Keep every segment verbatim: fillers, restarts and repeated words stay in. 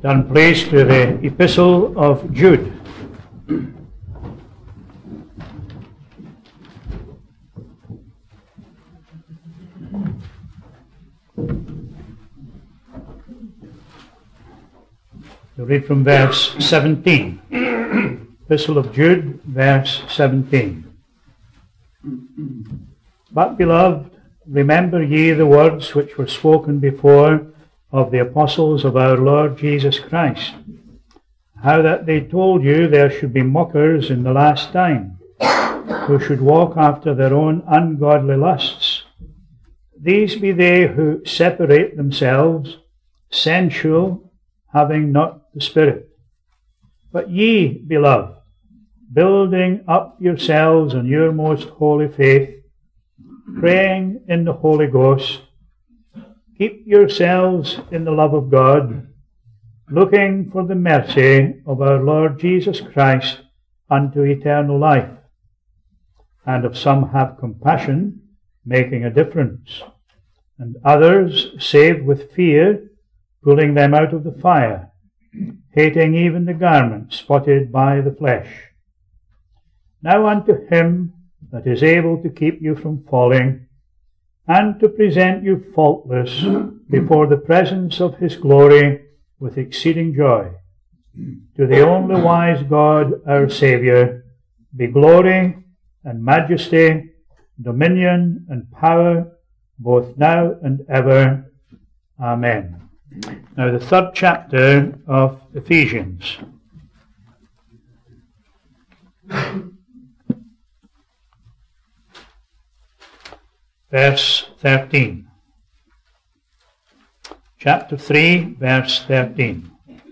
Turn please to the Epistle of Jude. We'll read from verse seventeen. Epistle of Jude, verse seventeen. But, beloved, remember ye the words which were spoken before of the apostles of our Lord Jesus Christ, how that they told you there should be mockers in the last time, who should walk after their own ungodly lusts. These be they who separate themselves, sensual, having not the Spirit. But ye, beloved, building up yourselves on your most holy faith, praying in the Holy Ghost, keep yourselves in the love of God, looking for the mercy of our Lord Jesus Christ unto eternal life. And of some have compassion, making a difference, and others save with fear, pulling them out of the fire, hating even the garment spotted by the flesh. Now unto him that is able to keep you from falling, and to present you faultless before the presence of his glory with exceeding joy. To the only wise God, our Saviour, be glory and majesty, dominion and power, both now and ever. Amen. Now the third chapter of Ephesians. Verse thirteen. Chapter three, verse thirteen.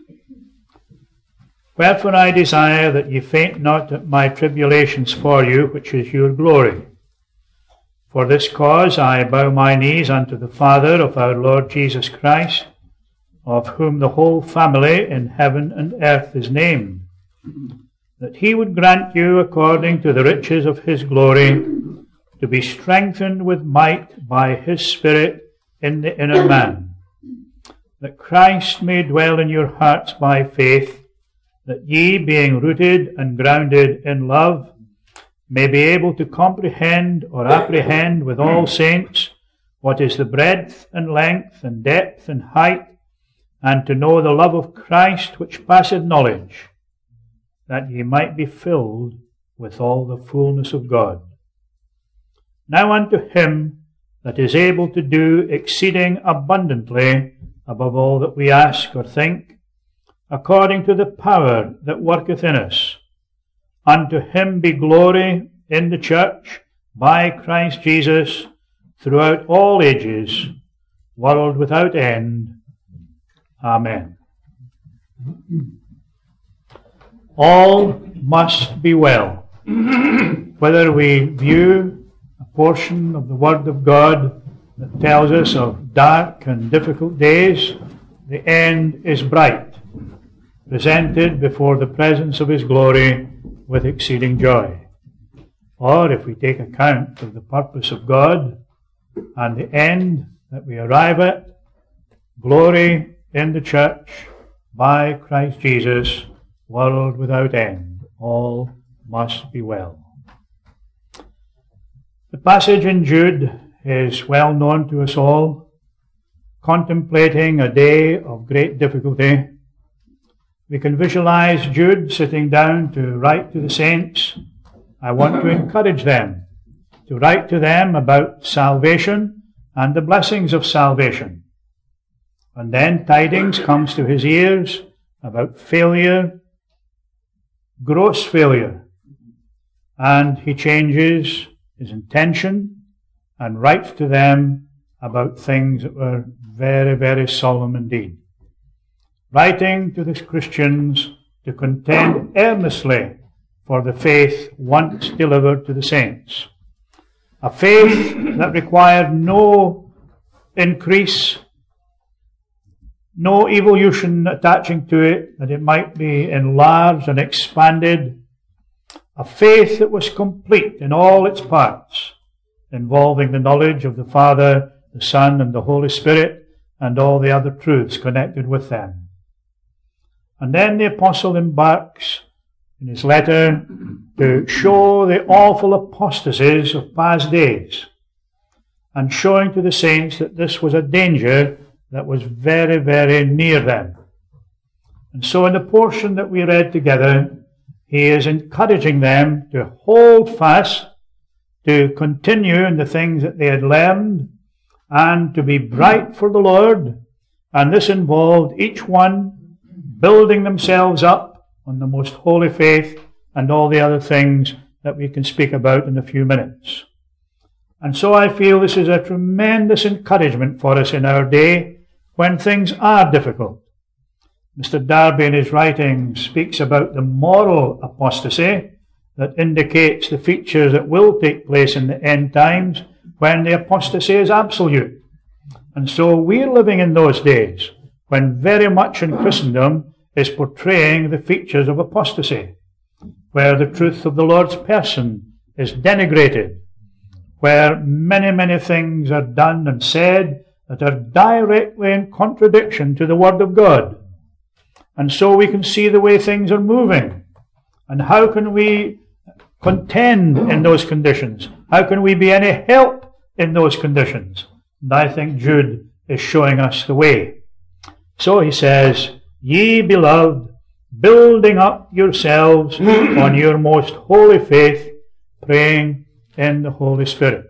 Wherefore I desire that ye faint not at my tribulations for you, which is your glory. For this cause I bow my knees unto the Father of our Lord Jesus Christ, of whom the whole family in heaven and earth is named, that he would grant you, according to the riches of his glory, to be strengthened with might by his Spirit in the inner man, that Christ may dwell in your hearts by faith, that ye, being rooted and grounded in love, may be able to comprehend or apprehend with all saints what is the breadth and length and depth and height, and to know the love of Christ which passeth knowledge, that ye might be filled with all the fullness of God. Now unto him that is able to do exceeding abundantly above all that we ask or think, according to the power that worketh in us, unto him be glory in the church by Christ Jesus throughout all ages, world without end. Amen. All must be well. Whether we view portion of the Word of God that tells us of dark and difficult days, the end is bright, presented before the presence of his glory with exceeding joy. Or if we take account of the purpose of God and the end that we arrive at, glory in the church by Christ Jesus, world without end, all must be well. The passage in Jude is well known to us all, contemplating a day of great difficulty. We can visualize Jude sitting down to write to the saints. I want to encourage them, to write to them about salvation and the blessings of salvation. And then tidings comes to his ears about failure, gross failure, and he changes his intention and writes to them about things that were very, very solemn indeed. Writing to the Christians to contend earnestly for the faith once delivered to the saints. A faith that required no increase, no evolution attaching to it, that it might be enlarged and expanded. A faith that was complete in all its parts, involving the knowledge of the Father, the Son, and the Holy Spirit, and all the other truths connected with them. And then the apostle embarks in his letter to show the awful apostasies of past days, and showing to the saints that this was a danger that was very, very near them. And so in the portion that we read together, he is encouraging them to hold fast, to continue in the things that they had learned, and to be bright for the Lord. And this involved each one building themselves up on the most holy faith and all the other things that we can speak about in a few minutes. And so I feel this is a tremendous encouragement for us in our day when things are difficult. Mister Darby in his writings speaks about the moral apostasy that indicates the features that will take place in the end times when the apostasy is absolute. And so we're living in those days when very much in Christendom is portraying the features of apostasy, where the truth of the Lord's person is denigrated, where many, many things are done and said that are directly in contradiction to the Word of God. And so we can see the way things are moving. And how can we contend in those conditions? How can we be any help in those conditions? And I think Jude is showing us the way. So he says, "Ye beloved, building up yourselves on your most holy faith, praying in the Holy Spirit."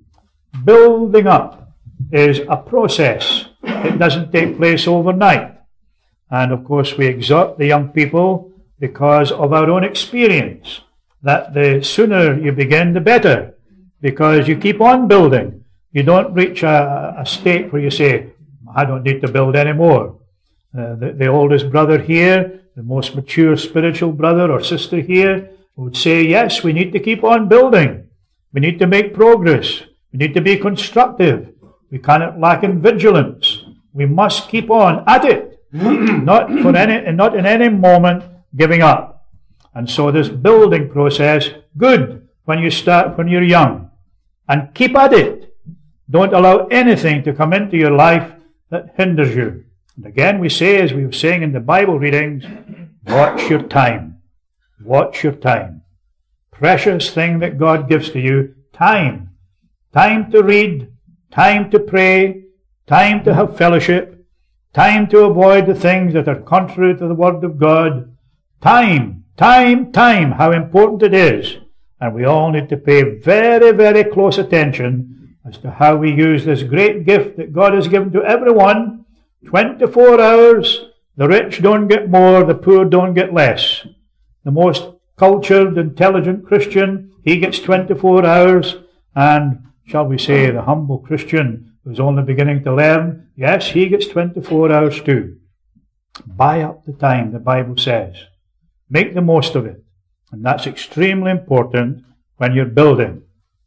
Building up is a process. It doesn't take place overnight. And of course we exhort the young people because of our own experience that the sooner you begin the better, because you keep on building. You don't reach a, a state where you say, "I don't need to build anymore." Uh, the, the oldest brother here, the most mature spiritual brother or sister here would say, yes, we need to keep on building. We need to make progress. We need to be constructive. We cannot lack in vigilance. We must keep on at it. Not for any, not in any moment giving up. And so this building process, good when you start when you're young. And keep at it. Don't allow anything to come into your life that hinders you. And again we say, as we were saying in the Bible readings, watch your time. Watch your time. Precious thing that God gives to you, time. Time to read, time to pray, time to have fellowship, time to avoid the things that are contrary to the Word of God. Time, time, time, how important it is. And we all need to pay very, very close attention as to how we use this great gift that God has given to everyone. twenty-four hours, the rich don't get more, the poor don't get less. The most cultured, intelligent Christian, he gets twenty-four hours, and shall we say the humble Christian who's only beginning to learn, yes, he gets twenty-four hours too. Buy up the time, the Bible says. Make the most of it. And that's extremely important when you're building.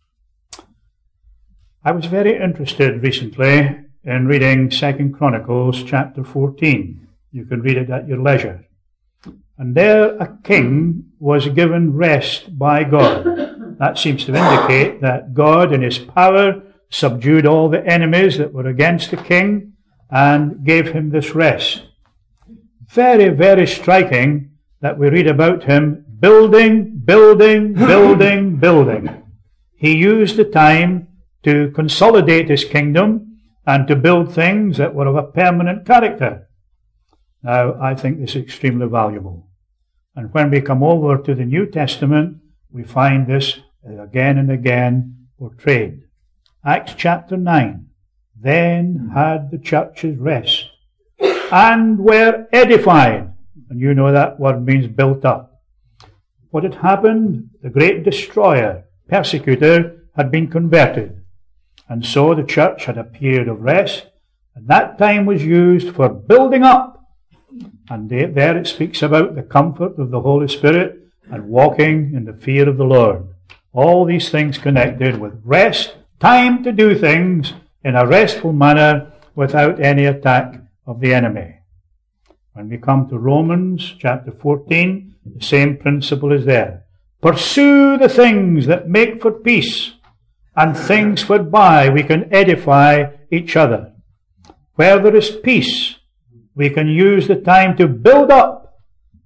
I was very interested recently in reading Second Chronicles chapter fourteen. You can read it at your leisure. And there a king was given rest by God. That seems to indicate that God in his power subdued all the enemies that were against the king and gave him this rest. Very, very striking that we read about him building, building, building, building. He used the time to consolidate his kingdom and to build things that were of a permanent character. Now, I think this is extremely valuable. And when we come over to the New Testament, we find this again and again portrayed. Acts chapter nine. Then had the churches rest and were edified. And you know that word means built up. What had happened? The great destroyer, persecutor, had been converted. And so the church had a period of rest. And that time was used for building up. And there it speaks about the comfort of the Holy Spirit and walking in the fear of the Lord. All these things connected with rest, time to do things in a restful manner without any attack of the enemy. When we come to Romans chapter fourteen, the same principle is there. Pursue the things that make for peace and things whereby we can edify each other. Where there is peace, we can use the time to build up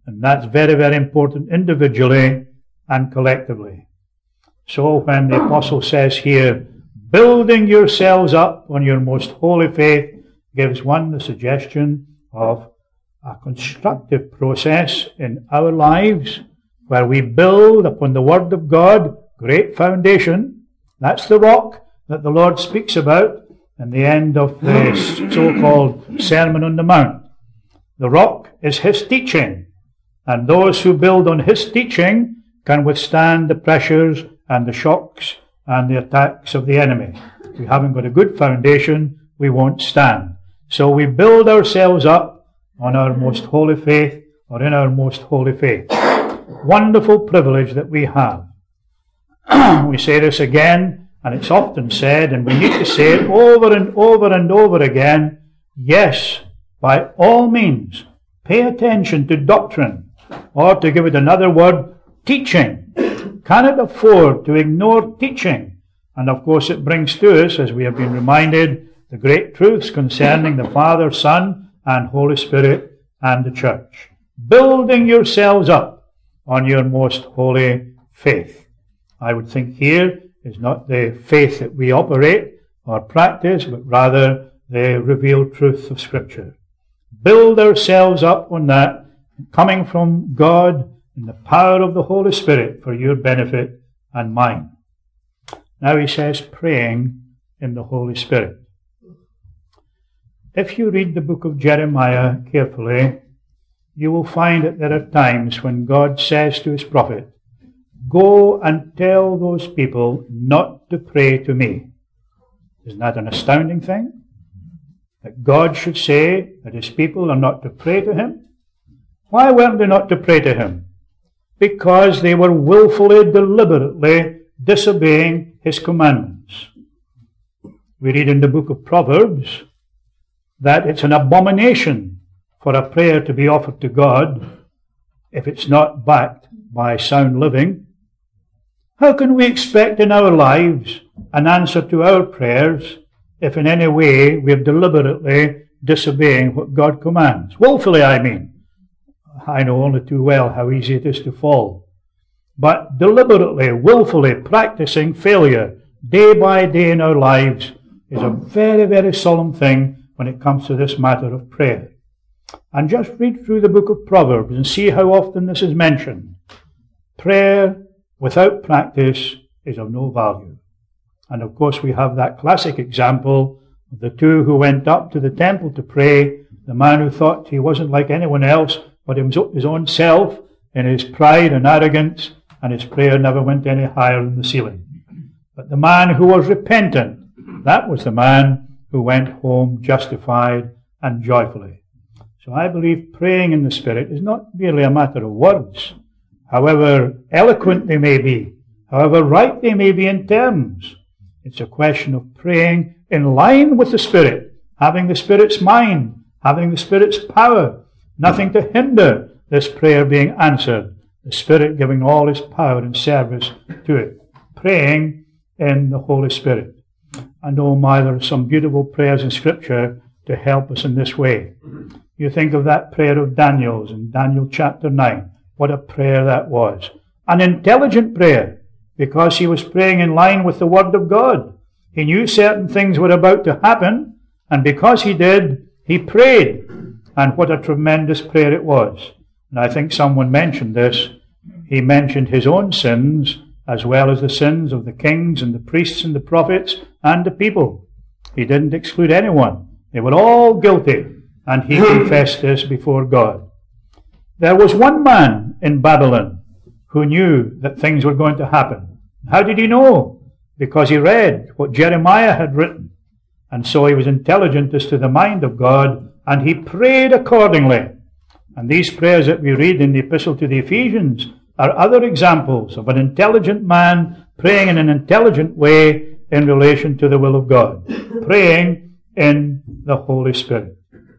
And that's very, very important individually and collectively. So when the apostle says here, building yourselves up on your most holy faith, gives one the suggestion of a constructive process in our lives where we build upon the Word of God, great foundation. That's the rock that the Lord speaks about in the end of the so-called Sermon on the Mount. The rock is His teaching, and those who build on His teaching can withstand the pressures and the shocks and the attacks of the enemy. If we haven't got a good foundation, we won't stand. So we build ourselves up on our most holy faith, or in our most holy faith. Wonderful privilege that we have. We say this again, and it's often said, and we need to say it over and over and over again. Yes, by all means, pay attention to doctrine, or to give it another word, teaching. Cannot afford to ignore teaching. And of course it brings to us, as we have been reminded, the great truths concerning the Father, Son, and Holy Spirit, and the Church. Building yourselves up on your most holy faith. I would think here is not the faith that we operate or practice, but rather the revealed truth of Scripture. Build ourselves up on that, coming from God in the power of the Holy Spirit for your benefit and mine. Now he says, praying in the Holy Spirit. If you read the book of Jeremiah carefully, you will find that there are times when God says to his prophet, go and tell those people not to pray to me. Isn't that an astounding thing? That God should say that his people are not to pray to him? Why weren't they not to pray to him? Because they were willfully, deliberately disobeying his commandments. We read in the book of Proverbs that it's an abomination for a prayer to be offered to God if it's not backed by sound living. How can we expect in our lives an answer to our prayers if in any way we are deliberately disobeying what God commands? Willfully, I mean. I know only too well how easy it is to fall. But deliberately, willfully practicing failure day by day in our lives is a very, very solemn thing when it comes to this matter of prayer. And just read through the book of Proverbs and see how often this is mentioned. Prayer without practice is of no value. And of course we have that classic example of the two who went up to the temple to pray, the man who thought he wasn't like anyone else but his own self, in his pride and arrogance, and his prayer never went any higher than the ceiling. But the man who was repentant, that was the man who went home justified and joyfully. So I believe praying in the Spirit is not merely a matter of words, however eloquent they may be, however right they may be in terms. It's a question of praying in line with the Spirit, having the Spirit's mind, having the Spirit's power, nothing to hinder this prayer being answered, the Spirit giving all his power and service to it. Praying in the Holy Spirit. And oh my, there are some beautiful prayers in Scripture to help us in this way. You think of that prayer of Daniel's in Daniel chapter nine. What a prayer that was. An intelligent prayer, because he was praying in line with the Word of God. He knew certain things were about to happen, and because he did, he prayed. And what a tremendous prayer it was. And I think someone mentioned this. He mentioned his own sins as well as the sins of the kings and the priests and the prophets and the people. He didn't exclude anyone. They were all guilty, and he confessed this before God. There was one man in Babylon who knew that things were going to happen. How did he know? Because he read what Jeremiah had written. And so he was intelligent as to the mind of God, and he prayed accordingly. And these prayers that we read in the Epistle to the Ephesians are other examples of an intelligent man praying in an intelligent way in relation to the will of God. Praying in the Holy Spirit.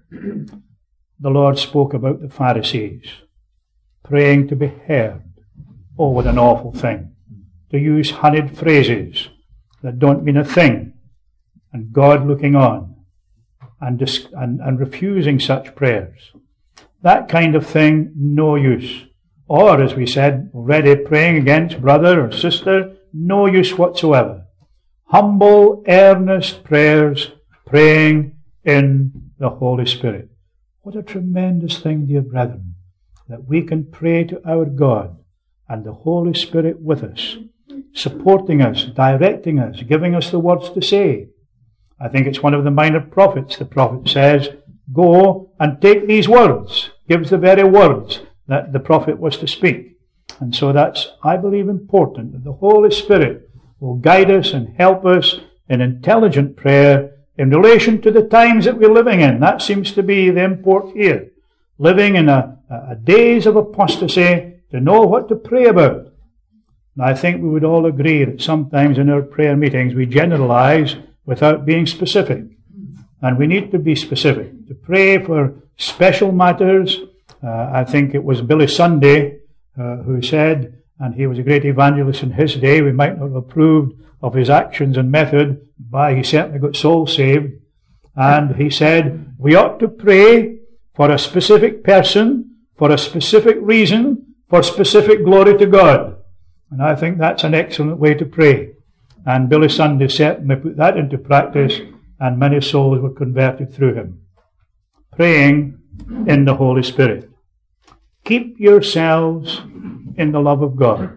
The Lord spoke about the Pharisees praying to be heard. Oh, what an awful thing. To use honeyed phrases that don't mean a thing, and God looking on and, dis- and, and refusing such prayers. that kind of thing, no use. Or, as we said already, praying against brother or sister, no use whatsoever. Humble, earnest prayers, praying in the Holy Spirit. What a tremendous thing, dear brethren, that we can pray to our God and the Holy Spirit with us, supporting us, directing us, giving us the words to say. I think it's one of the minor prophets. The prophet says, go and take these words, gives the very words that the prophet was to speak. And so that's, I believe, important, that the Holy Spirit will guide us and help us in intelligent prayer in relation to the times that we're living in. That seems to be the import here. Living in a, a days of apostasy, to know what to pray about. And I think we would all agree that sometimes in our prayer meetings we generalize without being specific. And we need to be specific, to pray for special matters. Uh, I think it was Billy Sunday uh, who said, and he was a great evangelist in his day, we might not have approved of his actions and method, but he certainly got souls saved. And he said, we ought to pray for a specific person, for a specific reason, for specific glory to God. And I think that's an excellent way to pray. And Billy Sunday certainly put that into practice, and many souls were converted through him. Praying in the Holy Spirit. Keep yourselves in the love of God.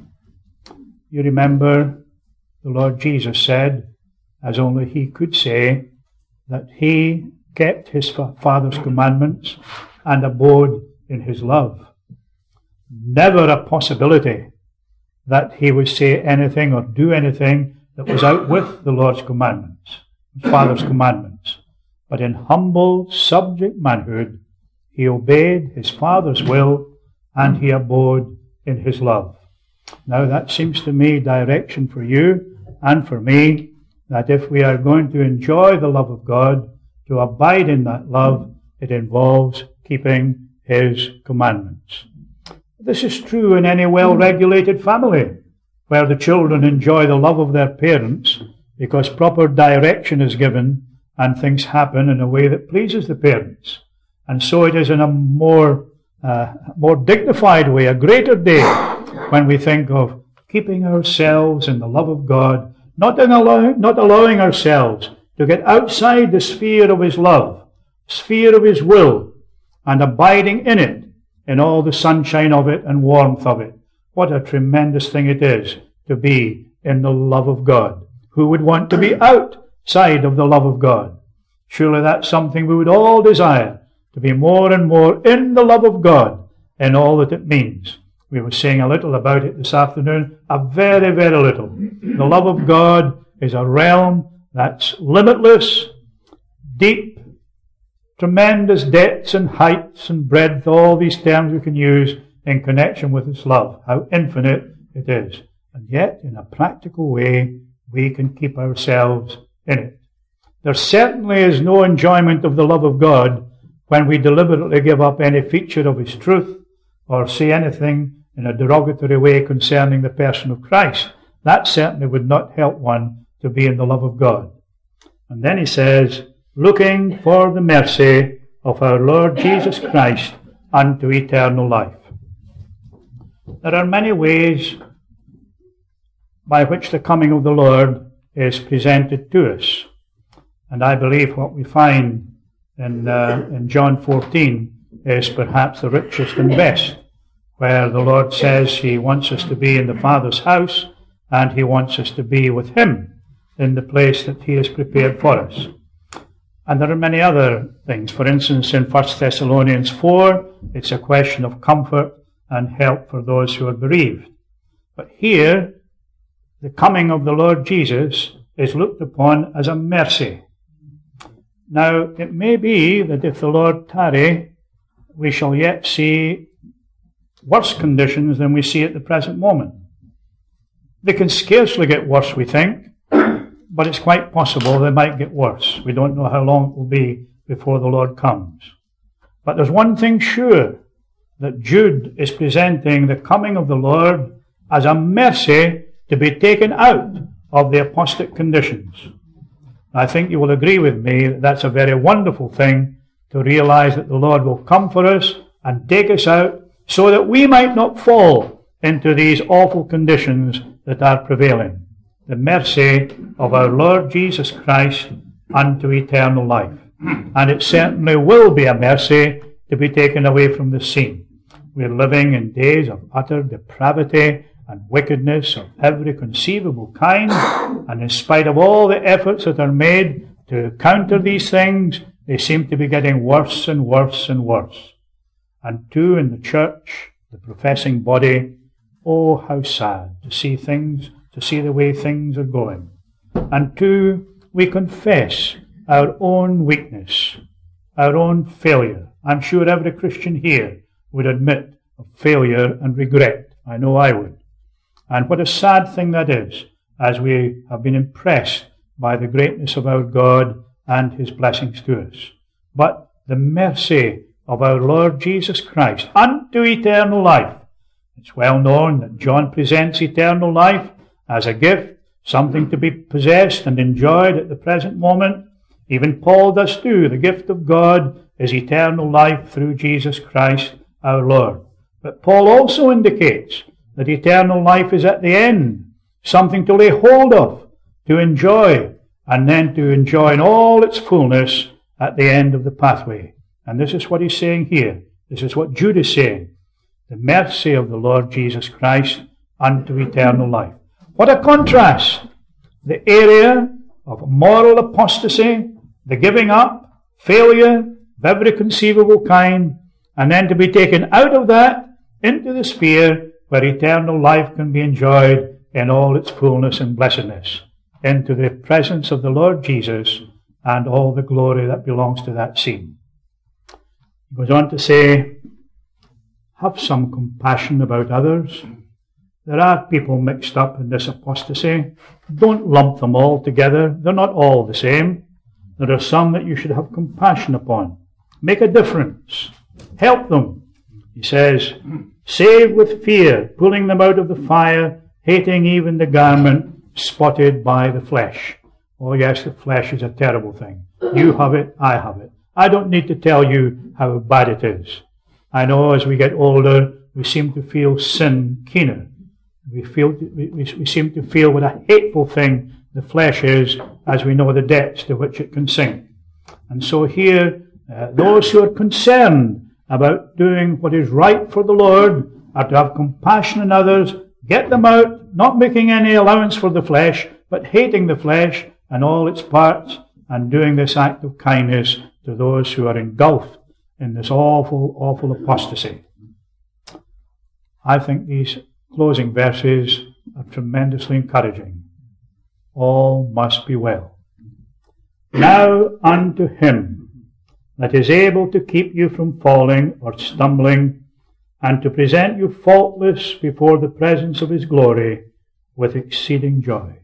You remember the Lord Jesus said, as only he could say, that he kept his Father's commandments and abode in his love. Never a possibility that he would say anything or do anything that was out with the Lord's commandments, his Father's commandments. But in humble, subject manhood, he obeyed his Father's will and he abode in his love. Now that seems to me direction for you and for me, that if we are going to enjoy the love of God, to abide in that love, it involves keeping his commandments. This is true in any well-regulated family, where the children enjoy the love of their parents because proper direction is given and things happen in a way that pleases the parents. And so it is in a more, uh, more dignified way, a greater day, when we think of keeping ourselves in the love of God, not, in allowing, not allowing ourselves to get outside the sphere of his love, sphere of his will, and abiding in it, in all the sunshine of it and warmth of it. What a tremendous thing it is to be in the love of God. Who would want to be outside of the love of God? Surely that's something we would all desire, to be more and more in the love of God in all that it means. We were saying a little about it this afternoon, a very, very little. The love of God is a realm that's limitless, deep, tremendous depths and heights and breadth, all these terms we can use in connection with its love, how infinite it is. And yet, in a practical way, we can keep ourselves in it. There certainly is no enjoyment of the love of God when we deliberately give up any feature of his truth or say anything in a derogatory way concerning the person of Christ. That certainly would not help one to be in the love of God. And then he says, looking for the mercy of our Lord Jesus Christ unto eternal life. There are many ways by which the coming of the Lord is presented to us. And I believe what we find in, uh, in John fourteen is perhaps the richest and best, where the Lord says he wants us to be in the Father's house and he wants us to be with him in the place that he has prepared for us. And there are many other things. For instance, in First Thessalonians four, it's a question of comfort and help for those who are bereaved. But here, the coming of the Lord Jesus is looked upon as a mercy. Now, it may be that if the Lord tarry, we shall yet see worse conditions than we see at the present moment. They can scarcely get worse, we think, but it's quite possible they might get worse. We don't know how long it will be before the Lord comes. But there's one thing sure, that Jude is presenting the coming of the Lord as a mercy to be taken out of the apostate conditions. I think you will agree with me that that's a very wonderful thing to realize that the Lord will come for us and take us out so that we might not fall into these awful conditions that are prevailing. The mercy of our Lord Jesus Christ unto eternal life. And it certainly will be a mercy to be taken away from the scene. We're living in days of utter depravity and wickedness of every conceivable kind, and in spite of all the efforts that are made to counter these things, they seem to be getting worse and worse and worse. And too, in the church, the professing body, oh, how sad to see things, to see the way things are going. And two, we confess our own weakness, our own failure. I'm sure every Christian here would admit of failure and regret. I know I would. And what a sad thing that is, as we have been impressed by the greatness of our God and his blessings to us. But the mercy of our Lord Jesus Christ unto eternal life. It's well known that John presents eternal life as a gift, something to be possessed and enjoyed at the present moment. Even Paul does too. The gift of God is eternal life through Jesus Christ our Lord. But Paul also indicates that eternal life is at the end, something to lay hold of, to enjoy, and then to enjoy in all its fullness at the end of the pathway. And this is what he's saying here. This is what Jude is saying. The mercy of the Lord Jesus Christ unto eternal life. What a contrast! The area of moral apostasy, the giving up, failure of every conceivable kind, and then to be taken out of that into the sphere where eternal life can be enjoyed in all its fullness and blessedness, into the presence of the Lord Jesus and all the glory that belongs to that scene. He goes on to say, have some compassion about others. There are people mixed up in this apostasy. Don't lump them all together. They're not all the same. There are some that you should have compassion upon. Make a difference. Help them. He says, save with fear, pulling them out of the fire, hating even the garment spotted by the flesh. Oh yes, the flesh is a terrible thing. You have it, I have it. I don't need to tell you how bad it is. I know as we get older, we seem to feel sin keener. We feel we, we seem to feel what a hateful thing the flesh is, as we know the depths to which it can sink. And so here, uh, those who are concerned about doing what is right for the Lord are to have compassion on others, get them out, not making any allowance for the flesh, but hating the flesh and all its parts, and doing this act of kindness to those who are engulfed in this awful, awful apostasy. I think these closing verses are tremendously encouraging. All must be well. Now unto him that is able to keep you from falling or stumbling, and to present you faultless before the presence of his glory with exceeding joy.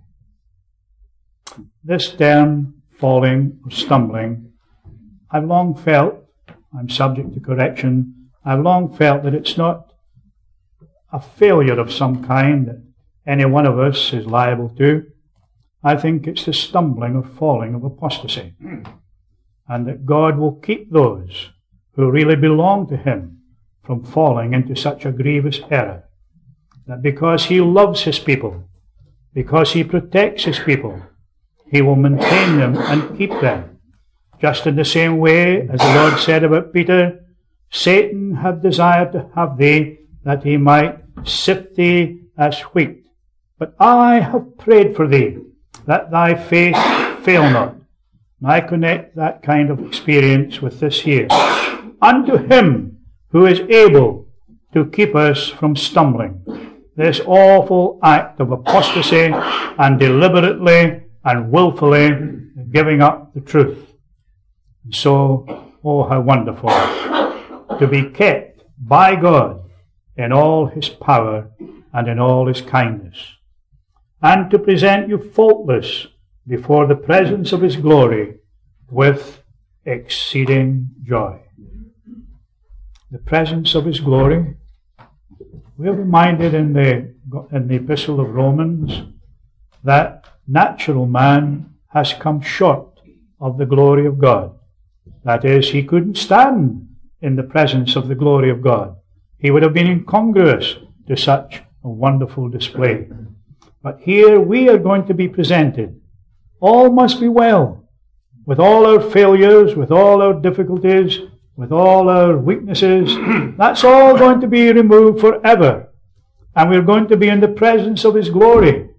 This term, falling or stumbling, I've long felt, I'm subject to correction, I've long felt that it's not a failure of some kind that any one of us is liable to. I think it's the stumbling or falling of apostasy. And that God will keep those who really belong to him from falling into such a grievous error. That because he loves his people, because he protects his people, he will maintain them and keep them. Just in the same way as the Lord said about Peter, Satan had desired to have thee, that he might sift thee as wheat. But I have prayed for thee, that thy faith fail not. And I connect that kind of experience with this here. Unto him who is able to keep us from stumbling. This awful act of apostasy and deliberately and willfully giving up the truth. And so, oh how wonderful to be kept by God in all his power and in all his kindness, and to present you faultless before the presence of his glory with exceeding joy. The presence of his glory. We are reminded in the, in the Epistle of Romans that natural man has come short of the glory of God. That is, he couldn't stand in the presence of the glory of God. He would have been incongruous to such a wonderful display. But here we are going to be presented. All must be well. With all our failures, with all our difficulties, with all our weaknesses, that's all going to be removed forever. And we're going to be in the presence of His glory.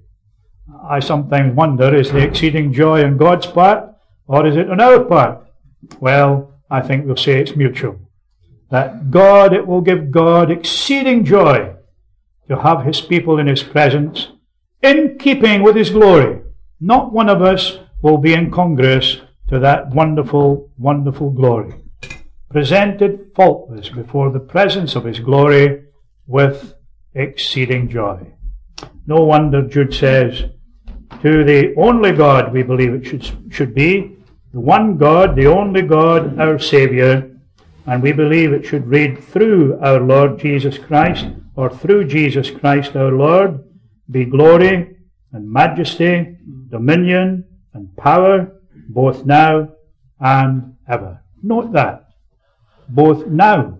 I sometimes wonder, is the exceeding joy on God's part, or is it on our part? Well, I think we'll say it's mutual. That God, it will give God exceeding joy to have His people in His presence, in keeping with His glory. Not one of us will be incongruous to that wonderful, wonderful glory. Presented faultless before the presence of His glory with exceeding joy. No wonder Jude says, to the only God we believe it should, should be, the one God, the only God, our Saviour, and we believe it should read through our Lord Jesus Christ, or through Jesus Christ our Lord, be glory and majesty, dominion and power, both now and ever. Note that. Both now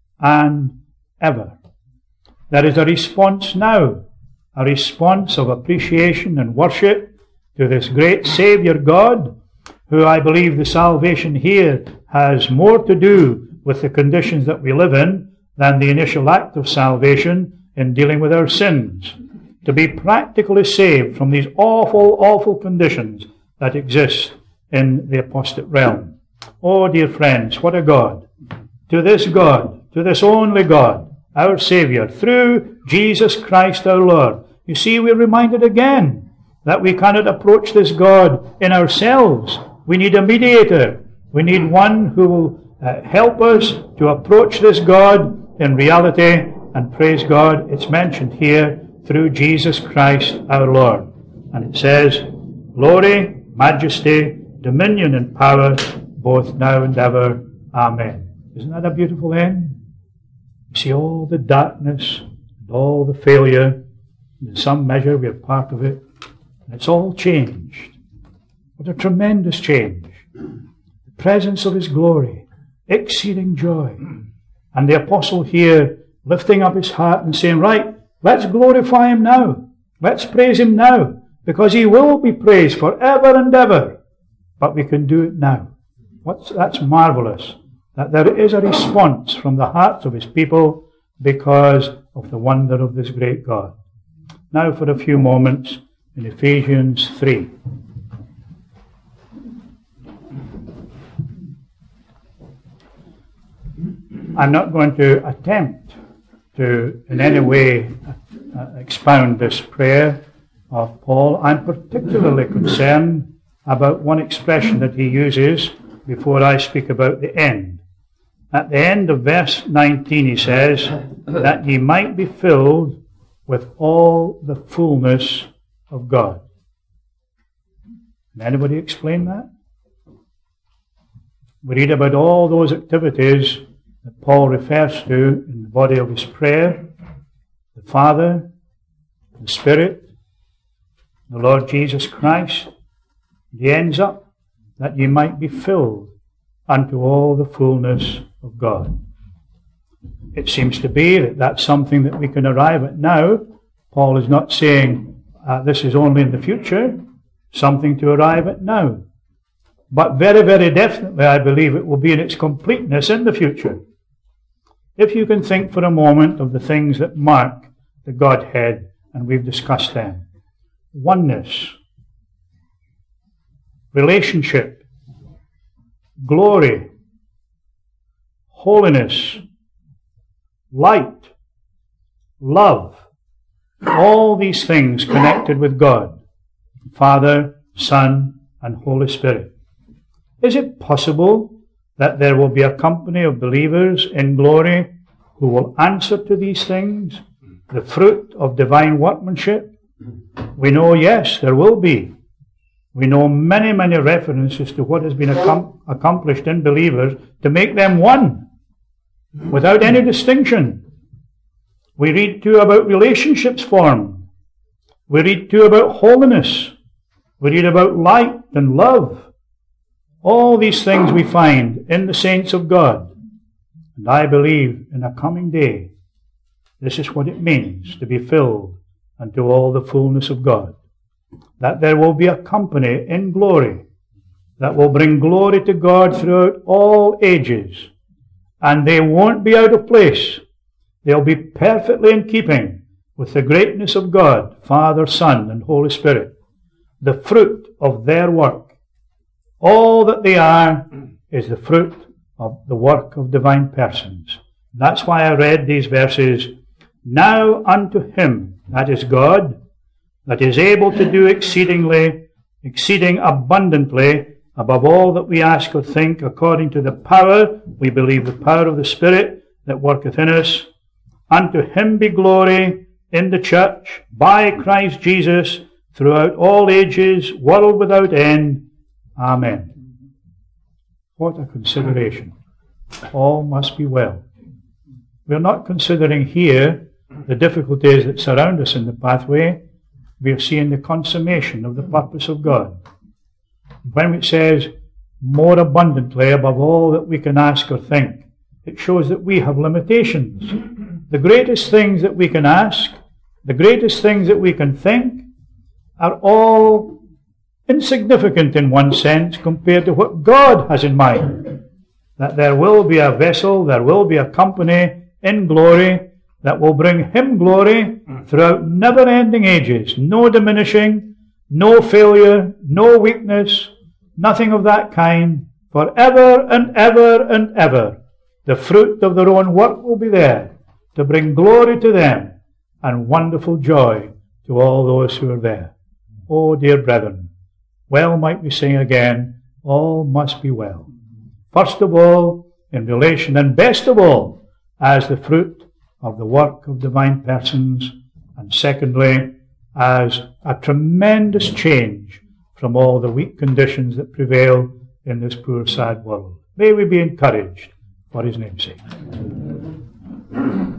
and ever. There is a response now, a response of appreciation and worship to this great Saviour God, who I believe the salvation here has more to do with the conditions that we live in than the initial act of salvation in dealing with our sins. To be practically saved from these awful, awful conditions that exist in the apostate realm. Oh, dear friends, what a God. To this God, to this only God, our Saviour, through Jesus Christ our Lord. You see, we're reminded again that we cannot approach this God in ourselves. We need a mediator. We need one who will uh, help us to approach this God in reality. And praise God, it's mentioned here, through Jesus Christ our Lord. And it says, glory, majesty, dominion and power, both now and ever. Amen. Isn't that a beautiful end? You see all the darkness and all the failure. In some measure we're part of it. And it's all changed. What a tremendous change. The presence of His glory. Exceeding joy. And the apostle here lifting up his heart and saying, right, let's glorify Him now. Let's praise Him now. Because He will be praised forever and ever. But we can do it now. What's, that's marvelous. That there is a response from the hearts of His people because of the wonder of this great God. Now for a few moments in Ephesians three. I'm not going to attempt to in any way uh, expound this prayer of Paul. I'm particularly concerned about one expression that he uses before I speak about the end. At the end of verse nineteen he says, that ye might be filled with all the fullness of God. Can anybody explain that? We read about all those activities that Paul refers to in the body of his prayer, the Father, the Spirit, the Lord Jesus Christ. He ends up that ye might be filled unto all the fullness of God. It seems to be that that's something that we can arrive at now. Paul is not saying uh, this is only in the future, something to arrive at now. But very, very definitely I believe it will be in its completeness in the future. If you can think for a moment of the things that mark the Godhead, and we've discussed them. Oneness, relationship, glory, holiness, light, love, all these things connected with God, Father, Son, and Holy Spirit. Is it possible that there will be a company of believers in glory who will answer to these things, the fruit of divine workmanship? We know, yes, there will be. We know many, many references to what has been accom- accomplished in believers to make them one, without any distinction. We read too about relationships formed. We read too about holiness. We read about light and love. All these things we find in the saints of God. And I believe in a coming day, this is what it means to be filled unto all the fullness of God. That there will be a company in glory that will bring glory to God throughout all ages. And they won't be out of place. They'll be perfectly in keeping with the greatness of God, Father, Son, and Holy Spirit. The fruit of their work. All that they are is the fruit of the work of divine persons. That's why I read these verses. Now unto him, that is God, that is able to do exceedingly, exceeding abundantly, above all that we ask or think, according to the power, we believe the power of the Spirit that worketh in us. Unto him be glory in the church, by Christ Jesus, throughout all ages, world without end. Amen. What a consideration. All must be well. We're not considering here the difficulties that surround us in the pathway. We are seeing the consummation of the purpose of God. When it says, more abundantly above all that we can ask or think, it shows that we have limitations. The greatest things that we can ask, the greatest things that we can think, are all insignificant in one sense compared to what God has in mind. That there will be a vessel, there will be a company in glory that will bring him glory throughout never-ending ages. No diminishing, no failure, no weakness, nothing of that kind. Forever and ever and ever, the fruit of their own work will be there to bring glory to them and wonderful joy to all those who are there. Oh, dear brethren, well might we sing again, all must be well. First of all, in relation, and best of all, as the fruit of the work of divine persons, and secondly, as a tremendous change from all the weak conditions that prevail in this poor, sad world. May we be encouraged for his name's sake.